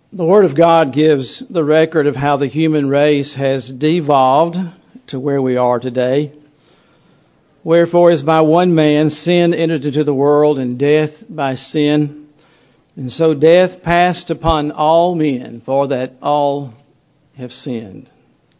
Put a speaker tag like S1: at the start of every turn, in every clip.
S1: The Word of God gives the record of how the human race has devolved to where we are today. Wherefore, as by one man sin entered into the world, and death by sin, and so death passed upon all men, for that all have sinned.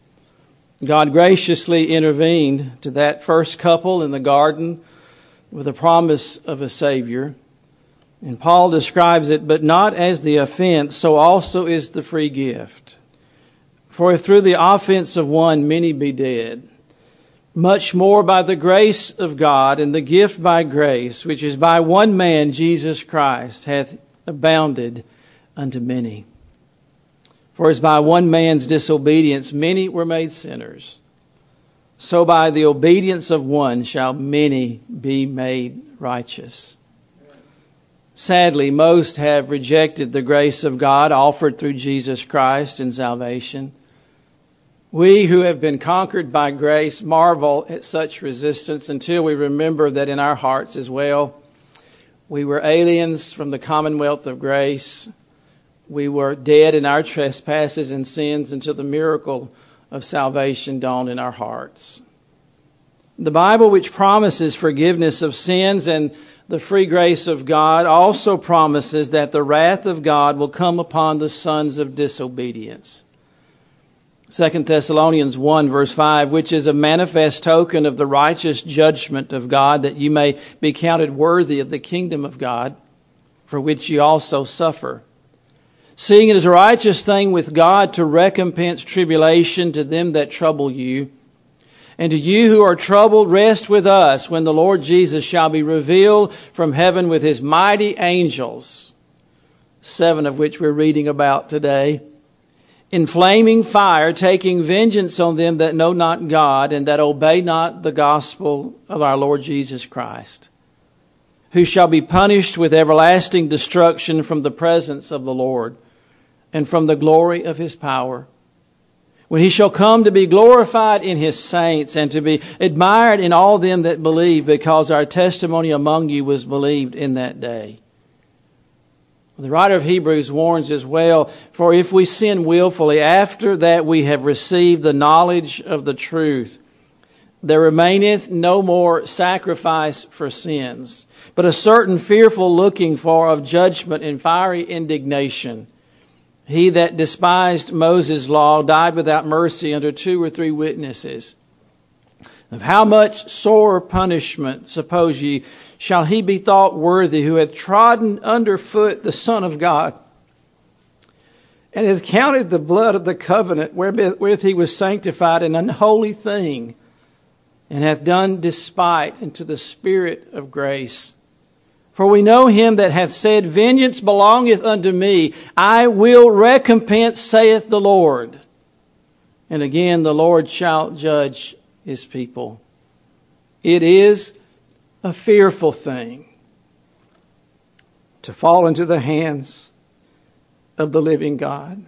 S1: God graciously intervened to that first couple in the garden with a promise of a Savior. And Paul describes it, but not as the offense, so also is the free gift. For if through the offense of one many be dead, much more by the grace of God and the gift by grace, which is by one man, Jesus Christ, hath abounded unto many. For as by one man's disobedience many were made sinners, so by the obedience of one shall many be made righteous. Sadly, most have rejected the grace of God offered through Jesus Christ in salvation. We who have been conquered by grace marvel at such resistance until we remember that in our hearts as well, we were aliens from the commonwealth of grace. We were dead in our trespasses and sins until the miracle of salvation dawned in our hearts. The Bible, which promises forgiveness of sins and the free grace of God, also promises that the wrath of God will come upon the sons of disobedience. 2 Thessalonians 1 verse 5, which is a manifest token of the righteous judgment of God, that you may be counted worthy of the kingdom of God, for which you also suffer. Seeing it is a righteous thing with God to recompense tribulation to them that trouble you. And to you who are troubled, rest with us when the Lord Jesus shall be revealed from heaven with his mighty angels, 7 of which we're reading about today, in flaming fire, taking vengeance on them that know not God and that obey not the gospel of our Lord Jesus Christ, who shall be punished with everlasting destruction from the presence of the Lord and from the glory of his power, when he shall come to be glorified in his saints and to be admired in all them that believe, because our testimony among you was believed in that day. The writer of Hebrews warns as well, for if we sin willfully after that we have received the knowledge of the truth, there remaineth no more sacrifice for sins, but a certain fearful looking for of judgment and fiery indignation. He that despised Moses' law died without mercy under 2 or 3 witnesses. Of how much sore punishment, suppose ye, shall he be thought worthy who hath trodden under foot the Son of God, and hath counted the blood of the covenant wherewith he was sanctified an unholy thing, and hath done despite unto the Spirit of grace? For we know him that hath said, vengeance belongeth unto me, I will recompense, saith the Lord. And again, the Lord shall judge his people. It is a fearful thing to fall into the hands of the living God.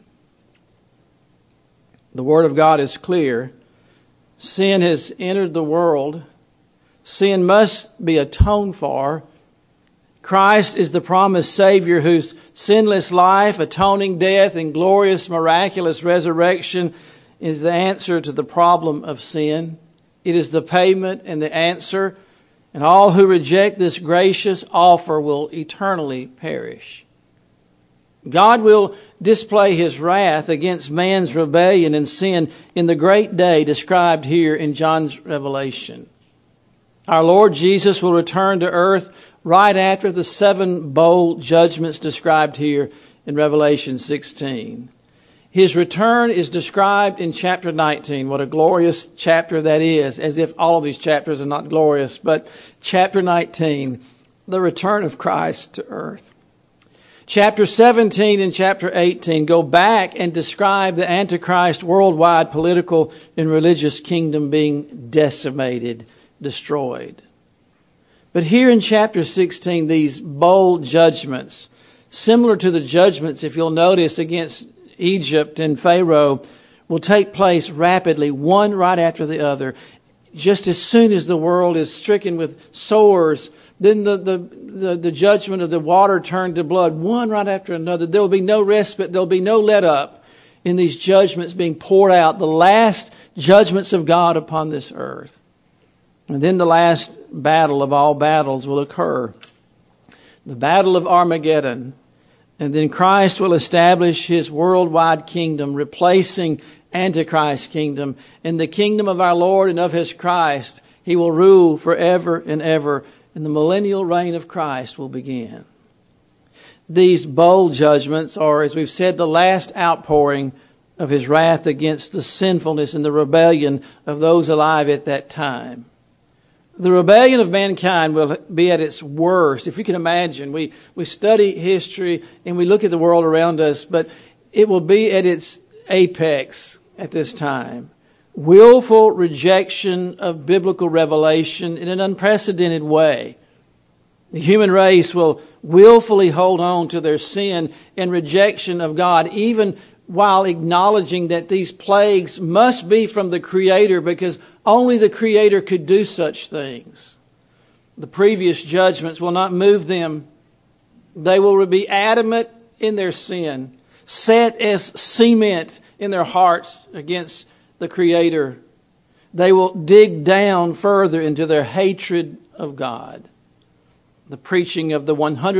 S1: The Word of God is clear. Sin has entered the world. Sin must be atoned for. Christ is the promised Savior whose sinless life, atoning death, and glorious miraculous resurrection is the answer to the problem of sin. It is the payment and the answer, and all who reject this gracious offer will eternally perish. God will display his wrath against man's rebellion and sin in the great day described here in John's Revelation. Our Lord Jesus will return to earth right after the 7 bowl judgments described here in Revelation 16. His return is described in chapter 19. What a glorious chapter that is, as if all of these chapters are not glorious. But chapter 19, the return of Christ to earth. Chapter 17 and chapter 18 go back and describe the Antichrist worldwide political and religious kingdom being decimated, destroyed. But here in chapter 16, these bold judgments, similar to the judgments, if you'll notice, against Egypt and Pharaoh, will take place rapidly, one right after the other. Just as soon as the world is stricken with sores Then the judgment of the water turned to blood, one right after another. There will be no respite. There will be no let up in these judgments being poured out, the last judgments of God upon this earth. And then the last battle of all battles will occur, the battle of Armageddon. And then Christ will establish his worldwide kingdom, replacing Antichrist's kingdom. In the kingdom of our Lord and of his Christ, he will rule forever and ever. And the millennial reign of Christ will begin. These bowl judgments are, as we've said, the last outpouring of his wrath against the sinfulness and the rebellion of those alive at that time. The rebellion of mankind will be at its worst. If you can imagine, we study history and we look at the world around us, but it will be at its apex at this time. Willful rejection of biblical revelation in an unprecedented way. The human race will willfully hold on to their sin and rejection of God, even while acknowledging that these plagues must be from the Creator, because only the Creator could do such things. The previous judgments will not move them. They will be adamant in their sin, set as cement in their hearts against the Creator. They will dig down further into their hatred of God. The preaching of the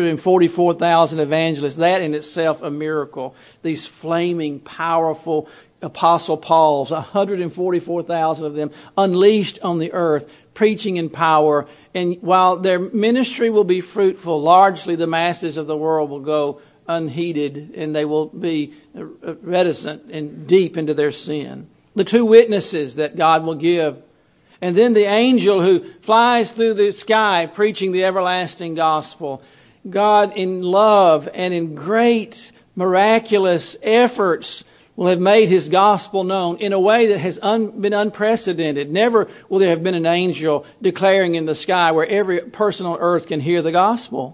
S1: 144,000 evangelists, that in itself a miracle. These flaming, powerful Apostle Pauls, 144,000 of them unleashed on the earth, preaching in power. And while their ministry will be fruitful, largely the masses of the world will go unheeded, and they will be reticent and deep into their sin. The two witnesses that God will give. And then the angel who flies through the sky preaching the everlasting gospel. God in love and in great miraculous efforts will have made his gospel known in a way that has been unprecedented. Never will there have been an angel declaring in the sky where every person on earth can hear the gospel.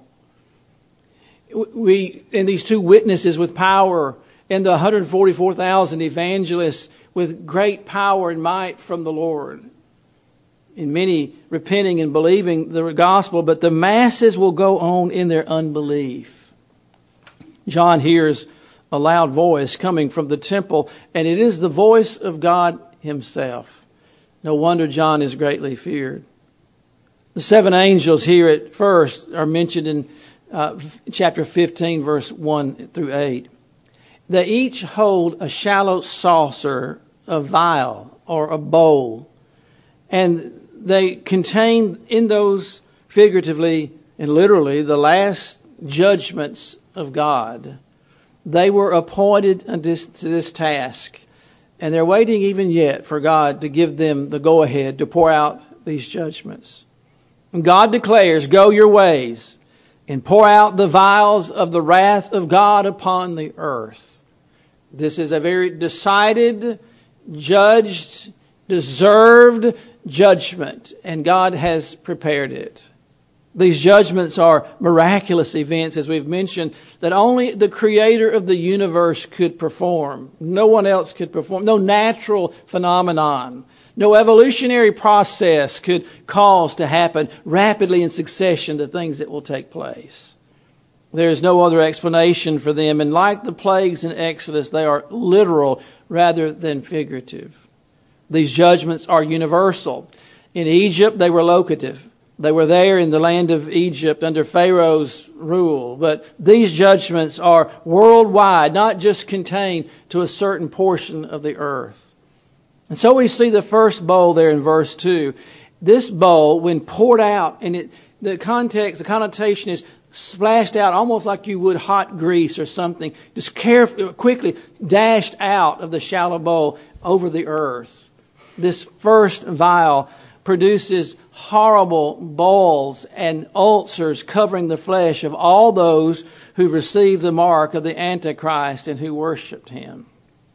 S1: And these two witnesses with power, and the 144,000 evangelists with great power and might from the Lord. And many repenting and believing the gospel, but the masses will go on in their unbelief. John hears a loud voice coming from the temple, and it is the voice of God himself. No wonder John is greatly feared. The seven angels here at first are mentioned in chapter 15, verse 1 through 8. They each hold a shallow saucer, a vial, or a bowl. And they contain in those, figuratively and literally, the last judgments of God. They were appointed to this task. And they're waiting even yet for God to give them the go-ahead to pour out these judgments. And God declares, go your ways and pour out the vials of the wrath of God upon the earth. This is a very decided, judged, deserved judgment, and God has prepared it. These judgments are miraculous events, as we've mentioned, that only the Creator of the universe could perform. No one else could perform. No natural phenomenon, no evolutionary process could cause to happen rapidly in succession the things that will take place. There is no other explanation for them, and like the plagues in Exodus, they are literal rather than figurative. These judgments are universal. In Egypt, they were locative. They were there in the land of Egypt under Pharaoh's rule. But these judgments are worldwide, not just contained to a certain portion of the earth. And so we see the first bowl there in verse 2. This bowl, when poured out, and the connotation is splashed out almost like you would hot grease or something, just carefully, quickly dashed out of the shallow bowl over the earth. This first vial produces horrible boils and ulcers covering the flesh of all those who received the mark of the Antichrist and who worshipped him.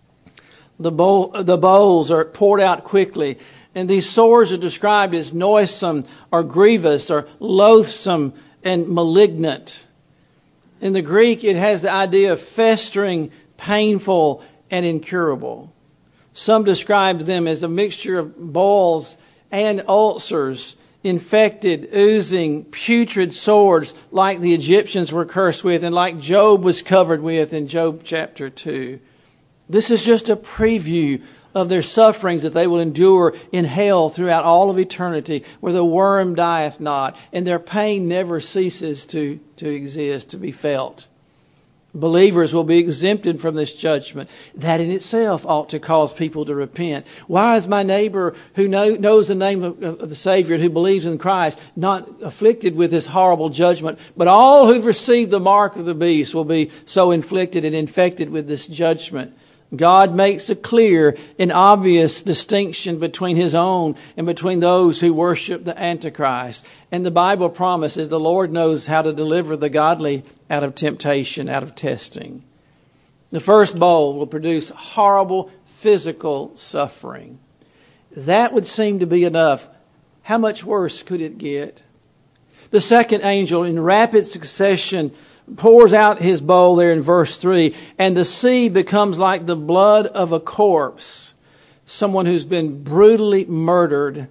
S1: The bowls are poured out quickly, and these sores are described as noisome or grievous or loathsome and malignant. In the Greek, it has the idea of festering, painful, and incurable. Some described them as a mixture of boils and ulcers, infected, oozing, putrid swords like the Egyptians were cursed with and like Job was covered with in Job chapter 2. This is just a preview of their sufferings that they will endure in hell throughout all of eternity, where the worm dieth not, and their pain never ceases to exist, to be felt. Believers will be exempted from this judgment. That in itself ought to cause people to repent. Why is my neighbor who knows the name of the Savior, who believes in Christ, not afflicted with this horrible judgment? But all who've received the mark of the beast will be so inflicted and infected with this judgment. God makes a clear and obvious distinction between His own and between those who worship the Antichrist. And the Bible promises the Lord knows how to deliver the godly out of temptation, out of testing. The first bowl will produce horrible physical suffering. That would seem to be enough. How much worse could it get? The second angel, in rapid succession, pours out his bowl there in verse 3, and the sea becomes like the blood of a corpse, someone who's been brutally murdered.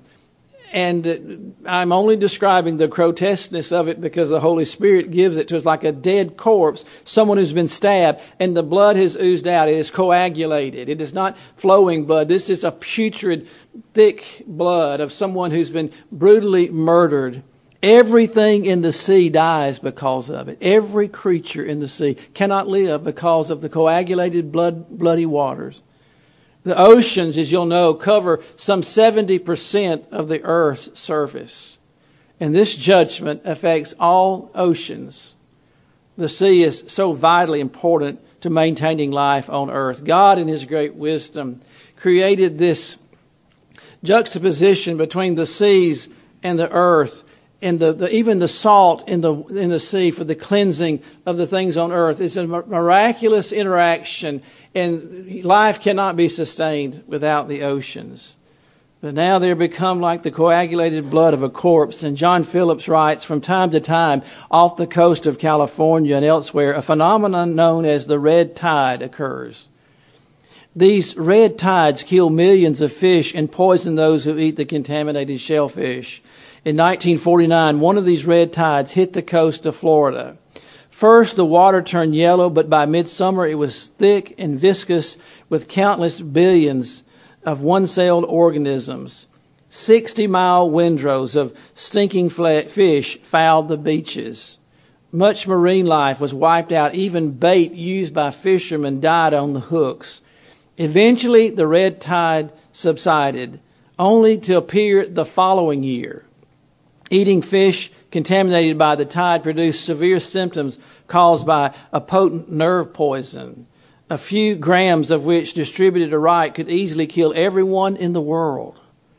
S1: And I'm only describing the grotesqueness of it because the Holy Spirit gives it to us, like a dead corpse, someone who's been stabbed, and the blood has oozed out. It is coagulated. It is not flowing blood. This is a putrid, thick blood of someone who's been brutally murdered. Everything in the sea dies because of it. Every creature in the sea cannot live because of the coagulated bloody waters. The oceans, as you'll know, cover some 70% of the earth's surface. And this judgment affects all oceans. The sea is so vitally important to maintaining life on earth. God, in His great wisdom, created this juxtaposition between the seas and the earth, and even the salt in the sea for the cleansing of the things on earth. It's a miraculous interaction, and life cannot be sustained without the oceans. But now they're become like the coagulated blood of a corpse. And John Phillips writes, from time to time, off the coast of California and elsewhere, a phenomenon known as the red tide occurs. These red tides kill millions of fish and poison those who eat the contaminated shellfish. In 1949, one of these red tides hit the coast of Florida. First, the water turned yellow, but by midsummer it was thick and viscous with countless billions of one-celled organisms. 60-mile windrows of stinking fish fouled the beaches. Much marine life was wiped out. Even bait used by fishermen died on the hooks. Eventually, the red tide subsided, only to appear the following year. Eating fish contaminated by the tide produced severe symptoms caused by a potent nerve poison, a few grams of which distributed aright could easily kill everyone in the world.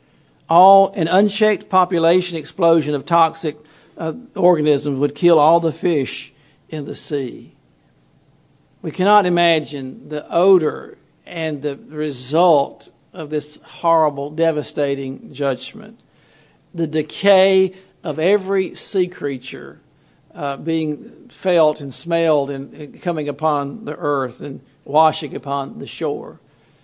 S1: An unchecked population explosion of toxic organisms would kill all the fish in the sea. We cannot imagine the odor and the result of this horrible, devastating judgment. The decay of every sea creature being felt and smelled and coming upon the earth and washing upon the shore.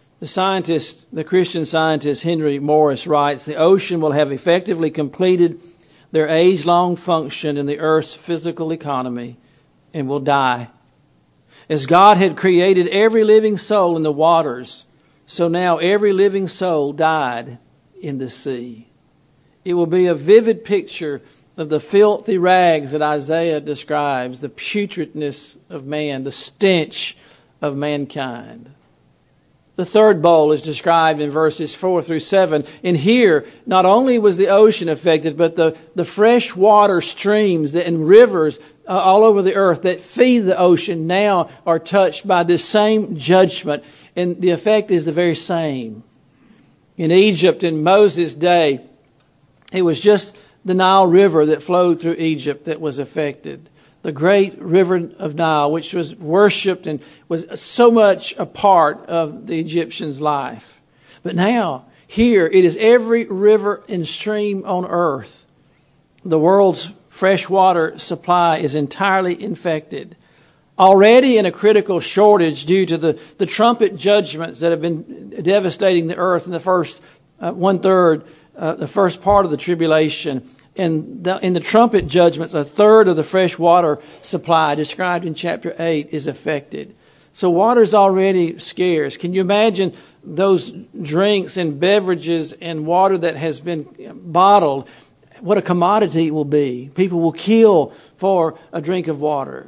S1: The Christian scientist Henry Morris writes, the ocean will have effectively completed their age-long function in the earth's physical economy and will die. As God had created every living soul in the waters, so now every living soul died in the sea. It will be a vivid picture of the filthy rags that Isaiah describes, the putridness of man, the stench of mankind. The third bowl is described in verses 4 through 7. And here, not only was the ocean affected, but the fresh water streams and rivers all over the earth that feed the ocean now are touched by this same judgment. And the effect is the very same. In Egypt, in Moses' day, it was just the Nile River that flowed through Egypt that was affected. The great river of Nile, which was worshipped and was so much a part of the Egyptians' life. But now, here, it is every river and stream on earth. The world's freshwater supply is entirely infected. Already in a critical shortage due to the trumpet judgments that have been devastating the earth in the first the first part of the tribulation. in the trumpet judgments, a third of the fresh water supply described in chapter 8 is affected. So water's already scarce. Can you imagine those drinks and beverages and water that has been bottled? What a commodity it will be. People will kill for a drink of water.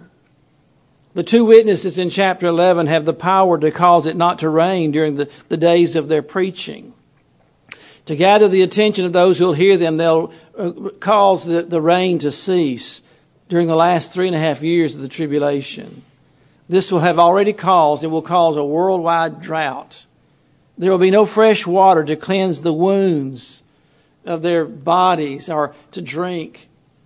S1: The two witnesses in chapter 11 have the power to cause it not to rain during the days of their preaching. To gather the attention of those who will hear them, they'll cause the rain to cease during the last 3.5 years of the tribulation. This will have already caused, it will cause a worldwide drought. There will be no fresh water to cleanse the wounds of their bodies or to drink.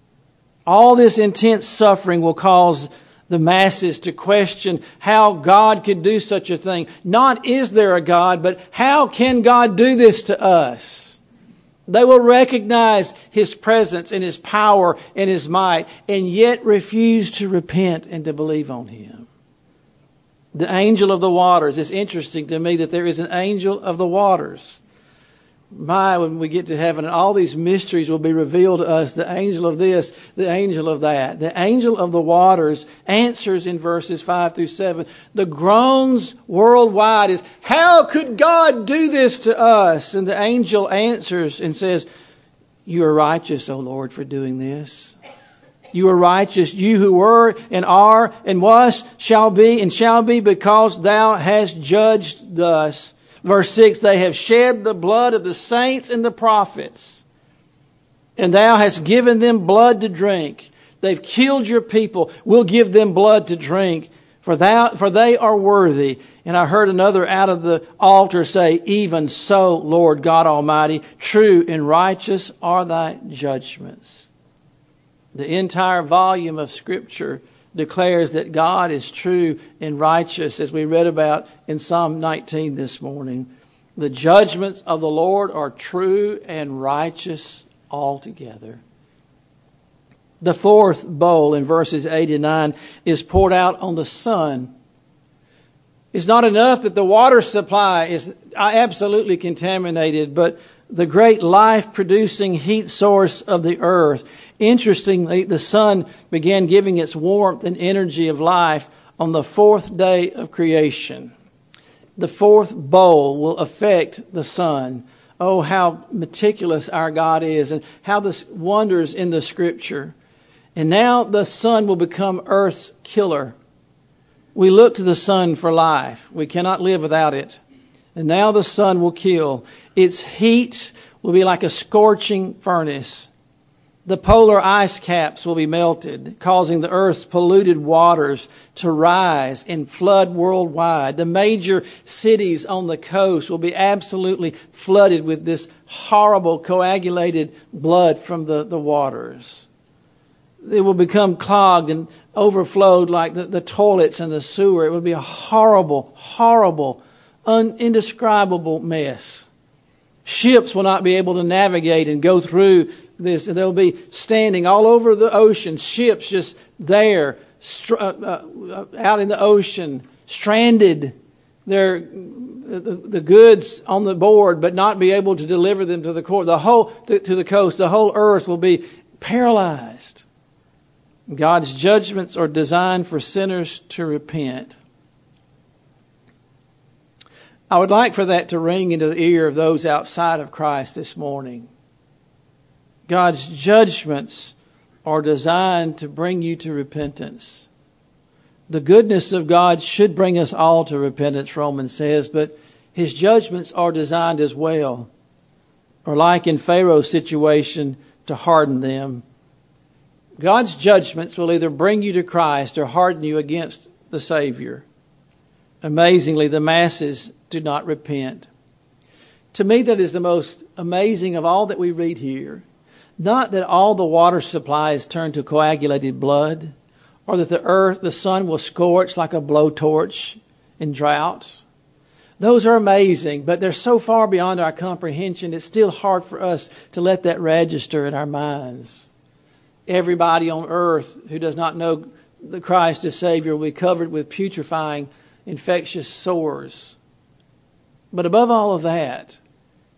S1: All this intense suffering will cause the masses to question how God could do such a thing. Not is there a God, but how can God do this to us? They will recognize His presence and His power and His might, and yet refuse to repent and to believe on Him. The angel of the waters. It's interesting to me that there is an angel of the waters. When we get to heaven, and all these mysteries will be revealed to us, the angel of this, the angel of that. The angel of the waters answers in verses 5 through 7. The groans worldwide is, how could God do this to us? And the angel answers and says, you are righteous, O Lord, for doing this. You are righteous, you who were and are and was, shall be, because thou hast judged thus. Verse 6, they have shed the blood of the saints and the prophets, and thou hast given them blood to drink. They've killed your people. We'll give them blood to drink, for they are worthy. And I heard another out of the altar say, even so, Lord God Almighty, true and righteous are thy judgments. The entire volume of Scripture declares that God is true and righteous, as we read about in Psalm 19 this morning. The judgments of the Lord are true and righteous altogether. The fourth bowl in verses 8 and 9 is poured out on the sun. It's not enough that the water supply is absolutely contaminated, but the great life-producing heat source of the earth. Interestingly, the sun began giving its warmth and energy of life on the fourth day of creation. The fourth bowl will affect the sun. Oh, how meticulous our God is, and how this wonders in the Scripture. And now the sun will become earth's killer. We look to the sun for life. We cannot live without it. And now the sun will kill. Its heat will be like a scorching furnace. The polar ice caps will be melted, causing the earth's polluted waters to rise and flood worldwide. The major cities on the coast will be absolutely flooded with this horrible coagulated blood from the waters. It will become clogged and overflowed like the toilets and the sewer. It will be a horrible, horrible, indescribable mess. Ships will not be able to navigate and go through this. They'll be standing all over the ocean. Ships just there, out in the ocean, stranded. They're the goods on the board, but not be able to deliver them to the to the coast. The whole earth will be paralyzed. God's judgments are designed for sinners to repent. I would like for that to ring into the ear of those outside of Christ this morning. God's judgments are designed to bring you to repentance. The goodness of God should bring us all to repentance, Romans says, but His judgments are designed as well, or like in Pharaoh's situation, to harden them. God's judgments will either bring you to Christ or harden you against the Savior. Amazingly, the masses do not repent. To me, that is the most amazing of all that we read here. Not that all the water supply is turned to coagulated blood, or that the sun will scorch like a blowtorch in drought. Those are amazing, but they're so far beyond our comprehension, it's still hard for us to let that register in our minds. Everybody on earth who does not know the Christ as Savior will be covered with putrefying, infectious sores. But above all of that,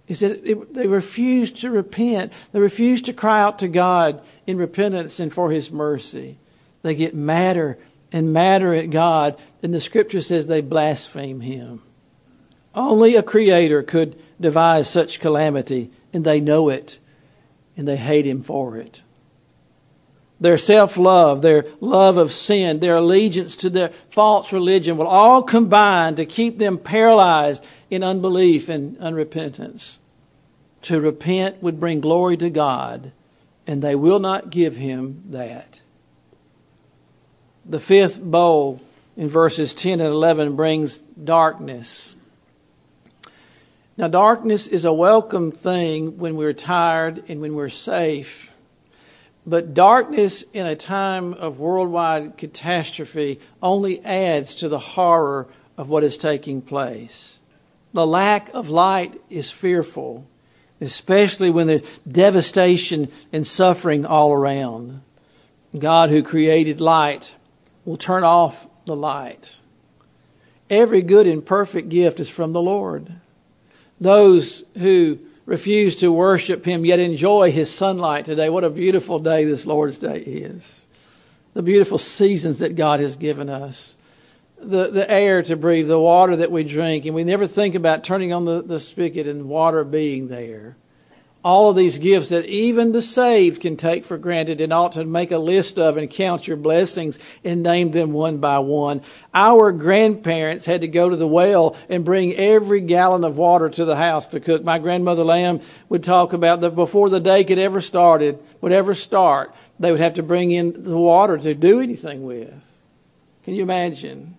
S1: is that they refuse to repent. They refuse to cry out to God in repentance and for His mercy. They get madder and madder at God, and the Scripture says they blaspheme Him. Only a Creator could devise such calamity, and they know it, and they hate Him for it. Their self-love, their love of sin, their allegiance to their false religion will all combine to keep them paralyzed in unbelief and unrepentance. To repent would bring glory to God, and they will not give Him that. The fifth bowl in verses 10 and 11 brings darkness. Now, darkness is a welcome thing when we're tired and when we're safe. But darkness in a time of worldwide catastrophe only adds to the horror of what is taking place. The lack of light is fearful, especially when there's devastation and suffering all around. God, who created light, will turn off the light. Every good and perfect gift is from the Lord. Those who refuse to worship Him yet enjoy His sunlight today. What a beautiful day this Lord's Day is. The beautiful seasons that God has given us. The air to breathe, the water that we drink. And we never think about turning on the spigot and water being there. All of these gifts that even the saved can take for granted and ought to make a list of and count your blessings and name them one by one. Our grandparents had to go to the well and bring every gallon of water to the house to cook. My grandmother Lamb would talk about that before the day could ever start, they would have to bring in the water to do anything with. Can you imagine?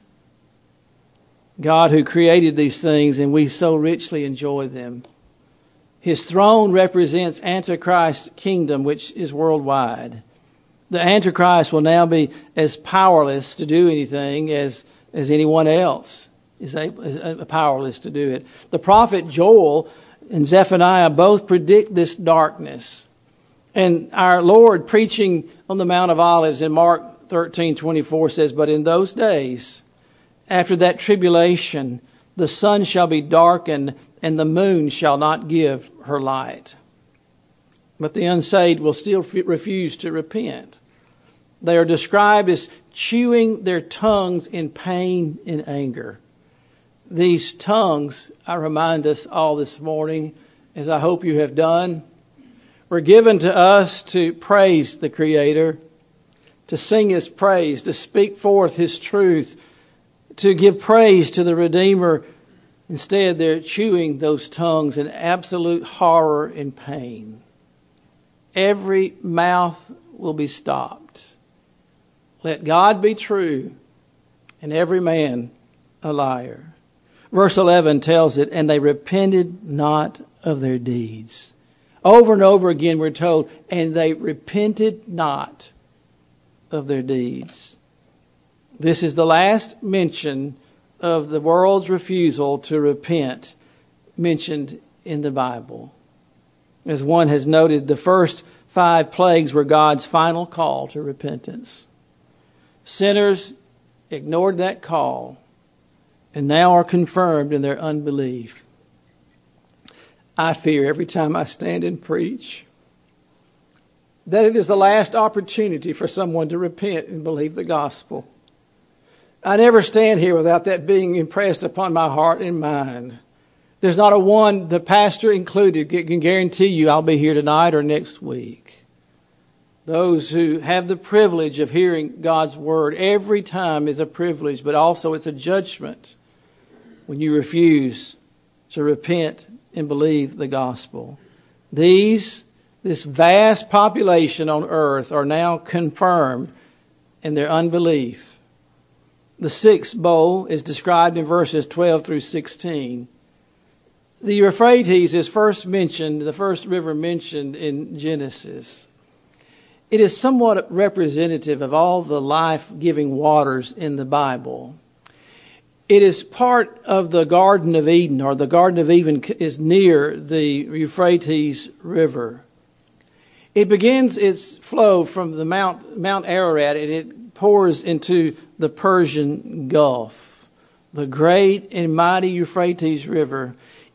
S1: God, who created these things, and we so richly enjoy them. His throne represents Antichrist's kingdom, which is worldwide. The Antichrist will now be as powerless to do anything as anyone else is powerless to do it. The prophet Joel and Zephaniah both predict this darkness. And our Lord, preaching on the Mount of Olives in Mark 13:24 says, "But in those days, after that tribulation, the sun shall be darkened, and the moon shall not give her light." But the unsaved will still refuse to repent. They are described as chewing their tongues in pain and anger. These tongues, I remind us all this morning, as I hope you have done, were given to us to praise the Creator, to sing His praise, to speak forth His truth, to give praise to the Redeemer. Instead, they're chewing those tongues in absolute horror and pain. Every mouth will be stopped. Let God be true and every man a liar. Verse 11 tells it, "And they repented not of their deeds." Over and over again we're told, and they repented not of their deeds. This is the last mention of the world's refusal to repent mentioned in the Bible. As one has noted, the first 5 plagues were God's final call to repentance. Sinners ignored that call and now are confirmed in their unbelief. I fear every time I stand and preach that it is the last opportunity for someone to repent and believe the gospel. I never stand here without that being impressed upon my heart and mind. There's not a one, the pastor included, can guarantee you I'll be here tonight or next week. Those who have the privilege of hearing God's word every time is a privilege, but also it's a judgment when you refuse to repent and believe the gospel. This vast population on earth are now confirmed in their unbelief. The 6th bowl is described in verses 12 through 16. The Euphrates is first mentioned, the first river mentioned in Genesis. It is somewhat representative of all the life-giving waters in the Bible. It is part of the Garden of Eden, or the Garden of Eden is near the Euphrates River. It begins its flow from the Mount Ararat, and it pours into the Persian Gulf. The great and mighty Euphrates River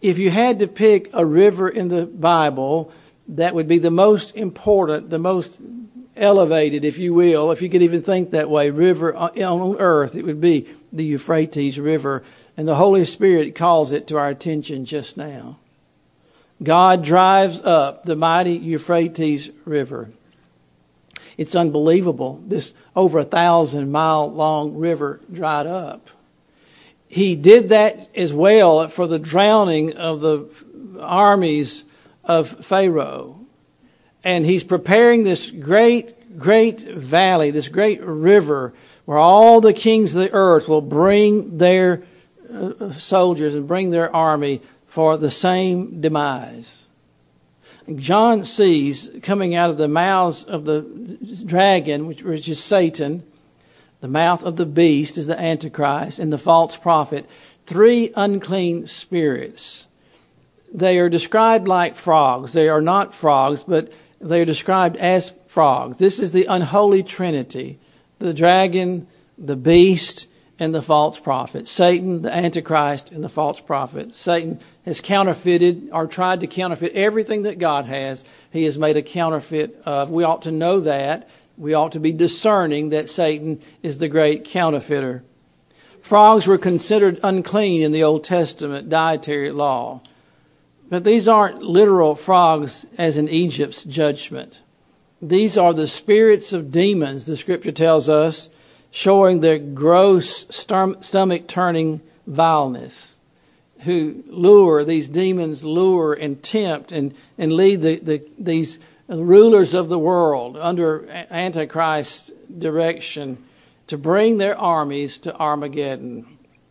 S1: If you had to pick a river in the Bible that would be the most important, the most elevated, if you will, if you could even think that way, river on earth, it would be the Euphrates River. And the Holy Spirit calls it to our attention just now. God drives up the mighty Euphrates River. It's unbelievable. This over 1,000-mile long river dried up. He did that as well for the drowning of the armies of Pharaoh. And he's preparing this great, great valley, this great river, where all the kings of the earth will bring their soldiers and bring their army for the same demise. John sees coming out of the mouths of the dragon, which is Satan, the mouth of the beast is the Antichrist, and the false prophet, 3 unclean spirits. They are described like frogs. They are not frogs, but they are described as frogs. This is the unholy trinity, the dragon, the beast, and the false prophet. Satan, the Antichrist, and the false prophet. Satan has counterfeited or tried to counterfeit everything that God has. He has made a counterfeit of. We ought to know that. We ought to be discerning that Satan is the great counterfeiter. Frogs were considered unclean in the Old Testament dietary law. But these aren't literal frogs as in Egypt's judgment. These are the spirits of demons, the Scripture tells us, showing their gross stomach-turning vileness, who these demons lure and tempt and lead these rulers of the world under Antichrist's direction to bring their armies to Armageddon.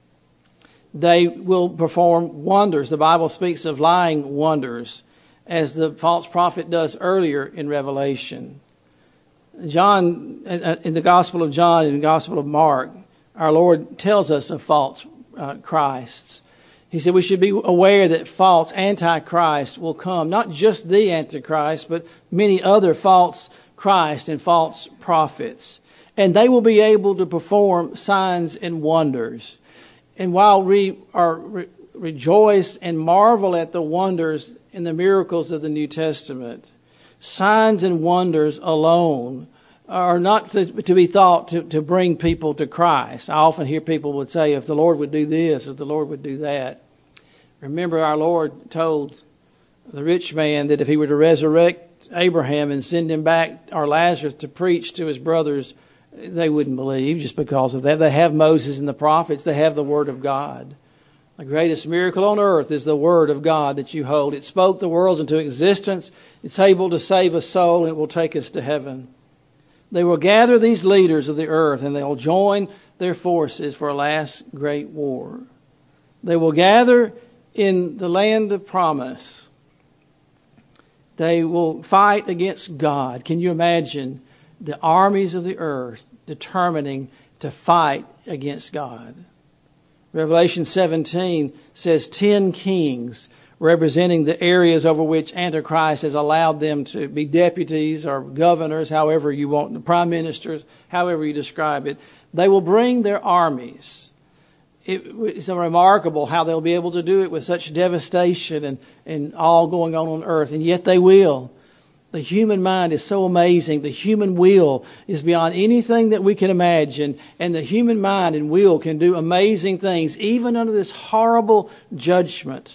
S1: They will perform wonders. The Bible speaks of lying wonders, as the false prophet does earlier in Revelation. John, in the Gospel of John and the Gospel of Mark, our Lord tells us of false Christs. He said we should be aware that false Antichrist will come, not just the Antichrist, but many other false Christs and false prophets. And they will be able to perform signs and wonders. And while we are rejoice and marvel at the wonders and the miracles of the New Testament, signs and wonders alone are not to be thought to bring people to Christ. I often hear people would say, if the Lord would do this, if the Lord would do that. Remember, our Lord told the rich man that if he were to resurrect Abraham and send him back, or Lazarus, to preach to his brothers, they wouldn't believe just because of that. They have Moses and the prophets. They have the Word of God. The greatest miracle on earth is the Word of God that you hold. It spoke the worlds into existence. It's able to save a soul, and it will take us to heaven. They will gather these leaders of the earth, and they will join their forces for a last great war. They will gather in the land of promise. They will fight against God. Can you imagine the armies of the earth determining to fight against God? Revelation 17 says 10 kings representing the areas over which Antichrist has allowed them to be deputies or governors, however you want, the prime ministers, however you describe it. They will bring their armies. It's remarkable how they'll be able to do it with such devastation and all going on earth, and yet they will. The human mind is so amazing. The human will is beyond anything that we can imagine. And the human mind and will can do amazing things, even under this horrible judgment.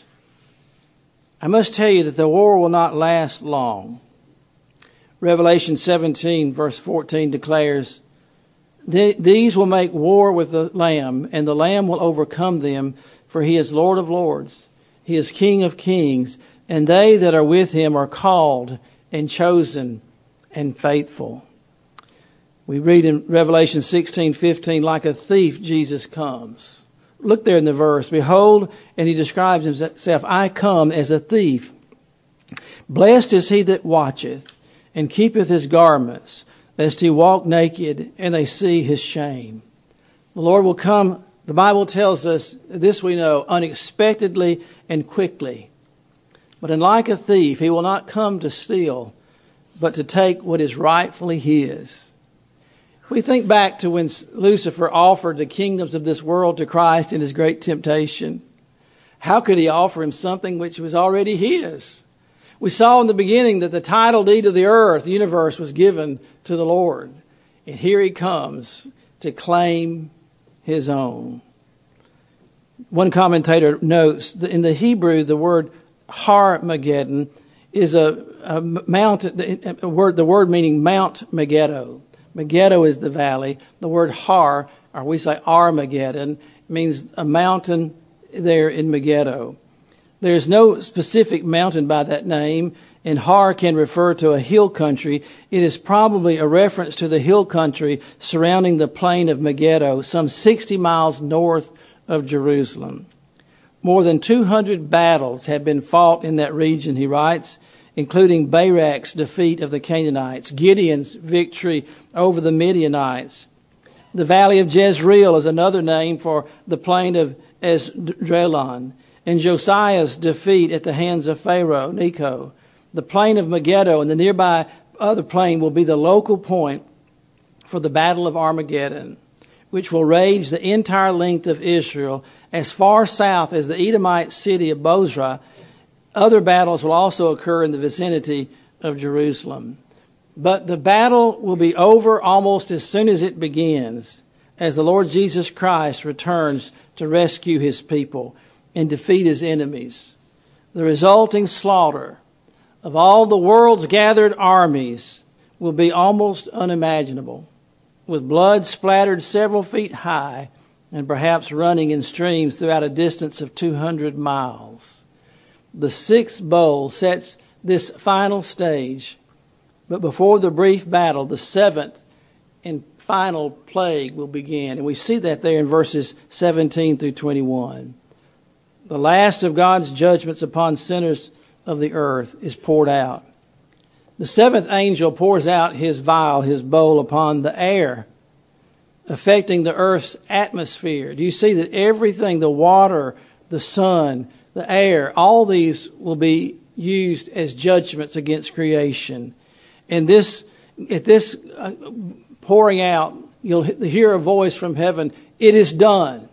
S1: I must tell you that the war will not last long. Revelation 17, verse 14 declares, "These will make war with the Lamb, and the Lamb will overcome them, for he is Lord of lords. He is King of kings, and they that are with him are called and chosen and faithful." We read in Revelation 16:15, like a thief Jesus comes. Look there in the verse. Behold, and he describes himself, I come as a thief. Blessed is he that watcheth and keepeth his garments, lest he walk naked and they see his shame. The Lord will come, the Bible tells us, this we know, unexpectedly and quickly. But like a thief, he will not come to steal, but to take what is rightfully his. We think back to when Lucifer offered the kingdoms of this world to Christ in his great temptation. How could he offer him something which was already his? We saw in the beginning that the title deed of the earth, the universe, was given to the Lord. And here he comes to claim his own. One commentator notes that in the Hebrew, the word Har-Mageddon is a mountain, the word meaning Mount Megiddo. Megiddo is the valley. The word Har, or we say Armageddon, means a mountain there in Megiddo. There's no specific mountain by that name, and Har can refer to a hill country. It is probably a reference to the hill country surrounding the plain of Megiddo, some 60 miles north of Jerusalem. More than 200 battles have been fought in that region, he writes, including Barak's defeat of the Canaanites, Gideon's victory over the Midianites. The valley of Jezreel is another name for the plain of Esdraelon, and Josiah's defeat at the hands of Pharaoh Necho. The plain of Megiddo and the nearby other plain will be the local point for the Battle of Armageddon, which will rage the entire length of Israel as far south as the Edomite city of Bozrah. Other battles will also occur in the vicinity of Jerusalem. But the battle will be over almost as soon as it begins, as the Lord Jesus Christ returns to rescue his people and defeat his enemies. The resulting slaughter of all the world's gathered armies will be almost unimaginable, with blood splattered several feet high and perhaps running in streams throughout a distance of 200 miles. The sixth bowl sets this final stage, but before the brief battle, the seventh and final plague will begin. And we see that there in verses 17 through 21. The last of God's judgments upon sinners of the earth is poured out. The seventh angel pours out his vial, his bowl, upon the air, affecting the earth's atmosphere. Do you see that everything, the water, the sun, the air, all these will be used as judgments against creation? And at this pouring out, you'll hear a voice from heaven, "It is done."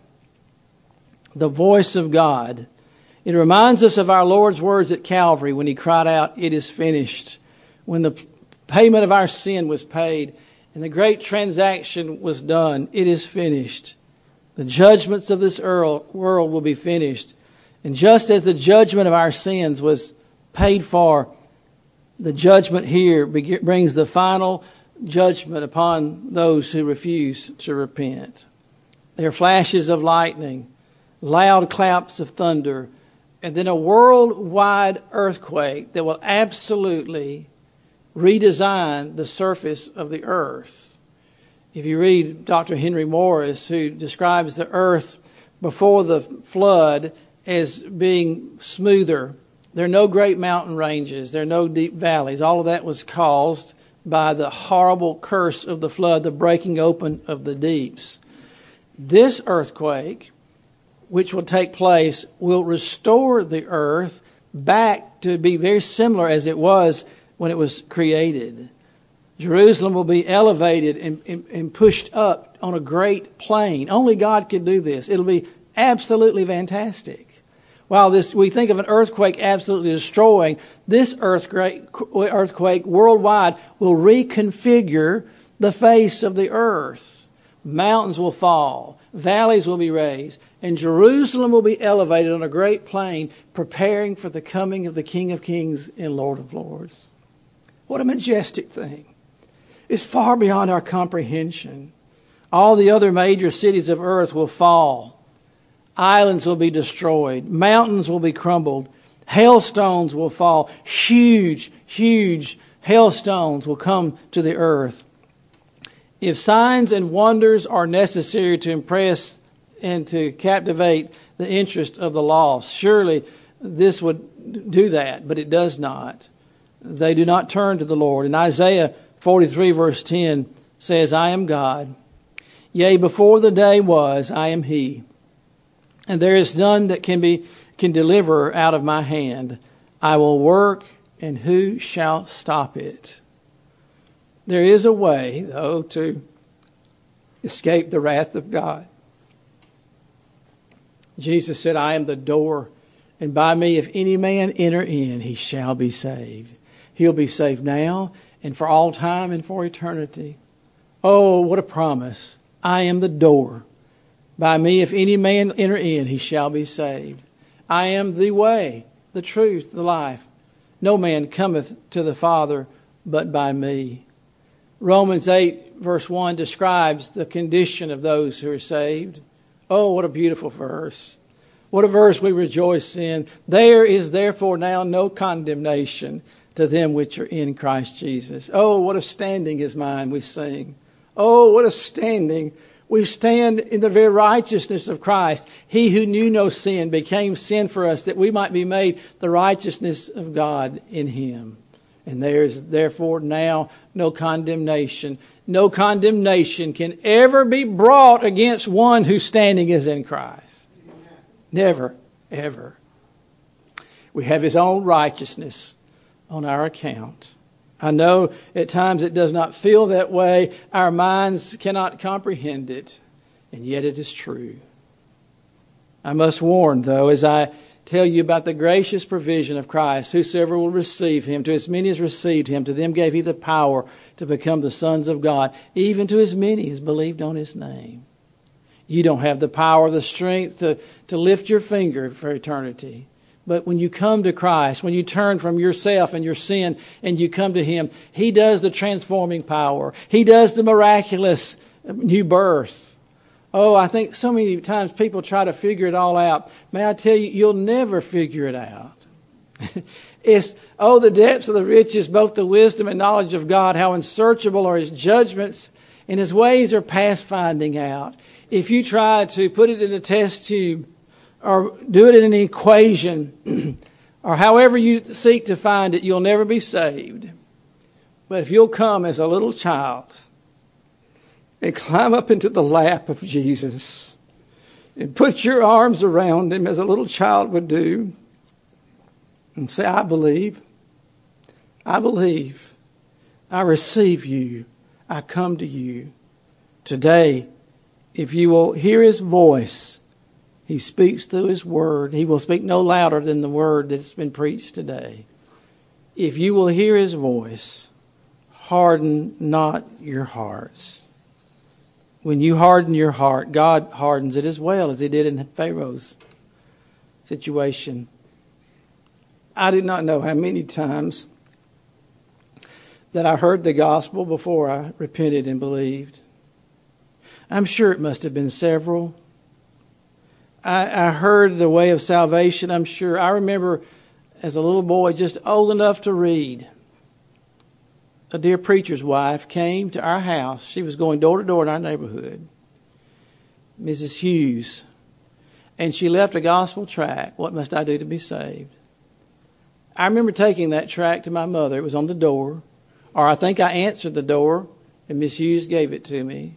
S1: The voice of God. It reminds us of our Lord's words at Calvary when he cried out, "It is finished." When the payment of our sin was paid and the great transaction was done, it is finished. The judgments of this world will be finished. And just as the judgment of our sins was paid for, the judgment here brings the final judgment upon those who refuse to repent. There are flashes of lightning, loud claps of thunder, and then a worldwide earthquake that will absolutely redesign the surface of the earth. If you read Dr. Henry Morris, who describes the earth before the flood as being smoother, there are no great mountain ranges, there are no deep valleys. All of that was caused by the horrible curse of the flood, the breaking open of the deeps. This earthquake, which will take place, will restore the earth back to be very similar as it was when it was created. Jerusalem will be elevated and pushed up on a great plain. Only God can do this. It'll be absolutely fantastic. While we think of an earthquake absolutely destroying, this earthquake worldwide will reconfigure the face of the earth. Mountains will fall, valleys will be raised, and Jerusalem will be elevated on a great plain, preparing for the coming of the King of Kings and Lord of Lords. What a majestic thing. It's far beyond our comprehension. All the other major cities of earth will fall. Islands will be destroyed. Mountains will be crumbled. Hailstones will fall. Huge, huge hailstones will come to the earth. If signs and wonders are necessary to impress and to captivate the interest of the lost, surely this would do that, but it does not. They do not turn to the Lord. And Isaiah 43 verse 10 says, "I am God. Yea, before the day was, I am He. And there is none that can deliver out of my hand. I will work, and who shall stop it?" There is a way, though, to escape the wrath of God. Jesus said, "I am the door And by me, if any man enter in, he shall be saved. He'll be saved now and for all time and for eternity. Oh, what a promise. I am the door. By me, if any man enter in, he shall be saved. I am the way, the truth, the life. No man cometh to the Father but by me. Romans 8, verse 1 describes the condition of those who are saved. Oh, what a beautiful verse. What a verse we rejoice in. There is therefore now no condemnation to them which are in Christ Jesus. Oh, what a standing is mine, we sing. Oh, what a standing. We stand in the very righteousness of Christ. He who knew no sin became sin for us, that we might be made the righteousness of God in him. And there is therefore now no condemnation. No condemnation can ever be brought against one whose standing is in Christ. Never, ever. We have his own righteousness on our account. I know at times it does not feel that way. Our minds cannot comprehend it. And yet it is true. I must warn, though, as I tell you about the gracious provision of Christ. Whosoever will receive him, to as many as received him, to them gave he the power to become the sons of God, even to as many as believed on his name. You don't have the power or the strength to lift your finger for eternity. But when you come to Christ, when you turn from yourself and your sin and you come to him, he does the transforming power. He does the miraculous new birth. Oh, I think so many times people try to figure it all out. May I tell you, you'll never figure it out. It's, oh, the depths of the riches, both the wisdom and knowledge of God, how unsearchable are his judgments, and his ways are past finding out. If you try to put it in a test tube, or do it in an equation, or however you seek to find it, you'll never be saved. But if you'll come as a little child and climb up into the lap of Jesus and put your arms around him as a little child would do and say, I believe, I receive you, I come to you. Today, if you will hear his voice, he speaks through his word. He will speak no louder than the word that's been preached today. If you will hear his voice, harden not your hearts. When you harden your heart, God hardens it as well as he did in Pharaoh's situation. I do not know how many times that I heard the gospel before I repented and believed. I'm sure it must have been several. I heard the way of salvation, I'm sure. I remember as a little boy, just old enough to read, a dear preacher's wife came to our house. She was going door to door in our neighborhood, Mrs. Hughes. And she left a gospel tract, What Must I Do to Be Saved? I remember taking that tract to my mother. It was on the door. Or I think I answered the door, and Miss Hughes gave it to me.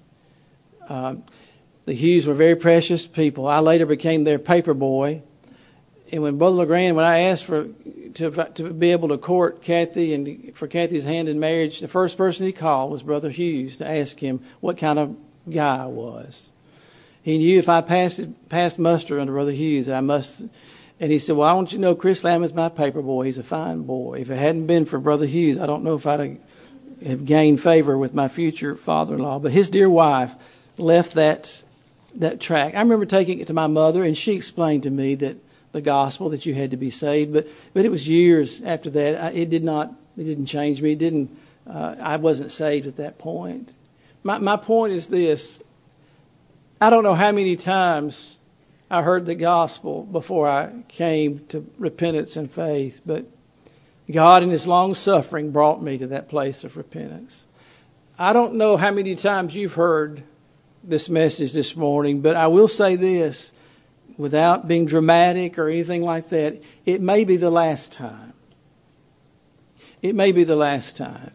S1: The Hughes were very precious people. I later became their paper boy. And when Brother LeGrand, when I asked to be able to court Kathy and for Kathy's hand in marriage, the first person he called was Brother Hughes to ask him what kind of guy I was. He knew if I passed muster under Brother Hughes, I must. And he said, well, I want you to know Chris Lamb is my paper boy. He's a fine boy. If it hadn't been for Brother Hughes, I don't know if I'd have gained favor with my future father-in-law. But his dear wife left that tract. I remember taking it to my mother, and she explained to me that the gospel, that you had to be saved. But it was years after that. It didn't change me. I wasn't saved at that point. My point is this. I don't know how many times I heard the gospel before I came to repentance and faith, but God in his long suffering brought me to that place of repentance. I don't know how many times you've heard this message this morning, but I will say this, without being dramatic or anything like that, it may be the last time. It may be the last time.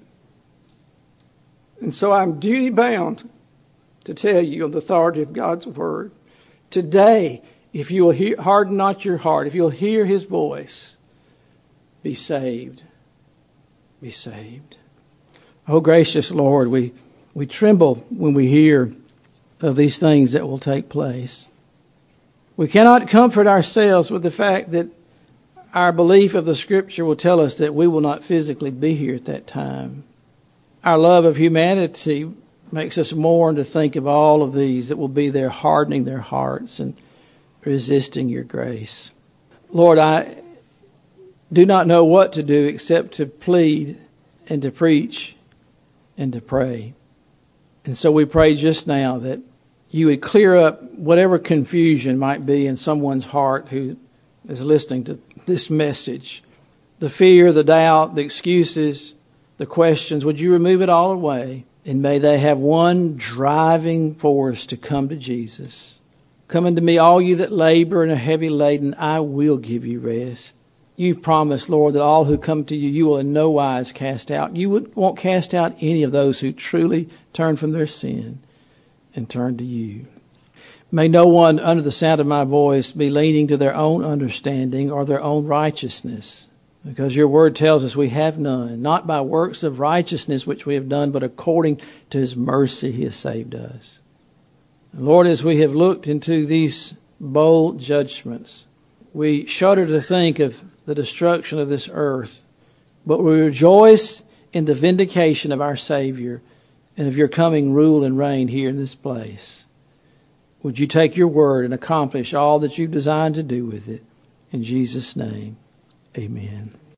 S1: And so I'm duty bound to tell you on the authority of God's word, today, if you will harden not your heart, if you'll hear his voice, be saved. Be saved. Oh, gracious Lord, we tremble when we hear of these things that will take place. We cannot comfort ourselves with the fact that Our belief of the Scripture will tell us that we will not physically be here at that time. Our love of humanity makes us mourn to think of all of these that will be there hardening their hearts and resisting your grace. Lord, I do not know what to do except to plead and to preach and to pray. And so we pray just now that you would clear up whatever confusion might be in someone's heart who is listening to this message. The fear, the doubt, the excuses, the questions, would you remove it all away? And may they have one driving force to come to Jesus. Come unto me, all you that labor and are heavy laden, I will give you rest. You've promised, Lord, that all who come to you, you will in no wise cast out. You won't cast out any of those who truly turn from their sin and turn to you. May no one under the sound of my voice be leaning to their own understanding or their own righteousness, because your word tells us we have none, not by works of righteousness which we have done, but according to his mercy he has saved us. And Lord, as we have looked into these bold judgments, we shudder to think of the destruction of this earth, but we rejoice in the vindication of our Savior and of your coming rule and reign here in this place. Would you take your word and accomplish all that you've designed to do with it? In Jesus' name, amen.